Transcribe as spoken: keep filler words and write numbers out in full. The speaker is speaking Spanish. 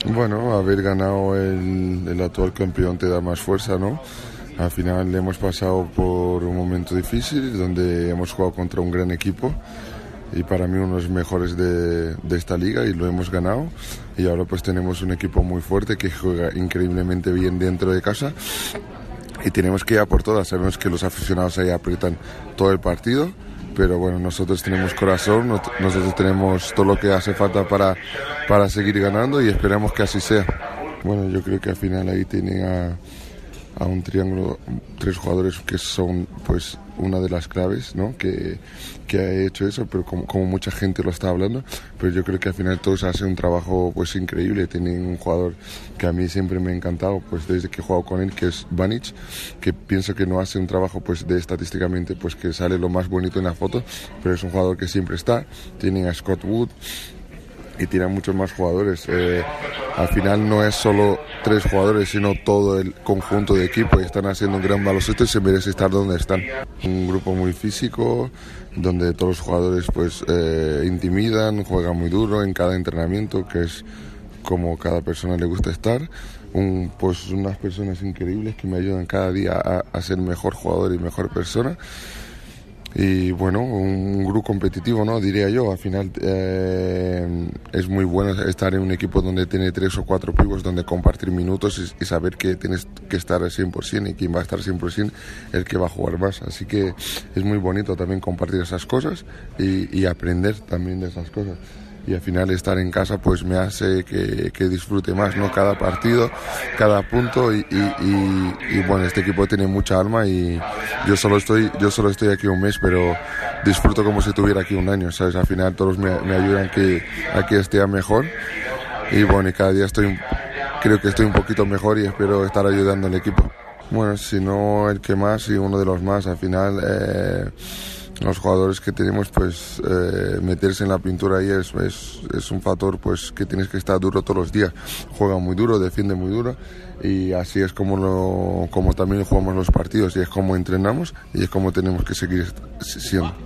Bueno, haber ganado el, el actual campeón te da más fuerza, ¿no? Al final hemos pasado por un momento difícil donde hemos jugado contra un gran equipo y para mí uno de los mejores de, de esta liga y lo hemos ganado, y ahora pues tenemos un equipo muy fuerte que juega increíblemente bien dentro de casa y tenemos que ir a por todas. Sabemos que los aficionados ahí aprietan todo el partido, pero bueno, nosotros tenemos corazón, nosotros tenemos todo lo que hace falta para, para seguir ganando y esperamos que así sea. Bueno, yo creo que al final ahí tienen a, a un triángulo, tres jugadores que son pues una de las claves, ¿no? que, que ha hecho eso, pero como, como mucha gente lo está hablando, pero yo creo que al final todos hacen un trabajo pues increíble. Tienen un jugador que a mí siempre me ha encantado, pues desde que he jugado con él, que es Vanic, que pienso que no hace un trabajo pues de estadísticamente pues que sale lo más bonito en la foto, pero es un jugador que siempre está. Tienen a Scott Wood y tienen muchos más jugadores. Eh, al final no es solo tres jugadores, sino todo el conjunto de equipo, y están haciendo un gran baloncesto y se merece estar donde están. Un grupo muy físico, donde todos los jugadores pues eh, intimidan, juegan muy duro en cada entrenamiento, que es como cada persona le gusta estar. Un, pues unas personas increíbles que me ayudan cada día a, a ser mejor jugador y mejor persona. Y bueno, un grupo competitivo, ¿no? Diría yo. Al final eh, es muy bueno estar en un equipo donde tiene tres o cuatro pibos, donde compartir minutos y, y saber que tienes que estar al cien por ciento, y quien va a estar al cien por ciento el que va a jugar más. Así que es muy bonito también compartir esas cosas y, y aprender también de esas cosas. Y al final estar en casa pues me hace que, que disfrute más, ¿no? Cada partido, cada punto y, y, y, y bueno, este equipo tiene mucha alma y yo solo estoy yo solo estoy aquí un mes, pero disfruto como si estuviera aquí un año, ¿sabes? Al final todos me, me ayudan que, a que esté mejor y bueno, y cada día estoy, creo que estoy un poquito mejor y espero estar ayudando al equipo. Bueno, si no el que más y uno de los más, al final... Eh, los jugadores que tenemos pues eh, meterse en la pintura ahí es, es, es un factor pues que tienes que estar duro todos los días. Juegan muy duro, defienden muy duro y así es como, lo, como también jugamos los partidos y es como entrenamos y es como tenemos que seguir siendo.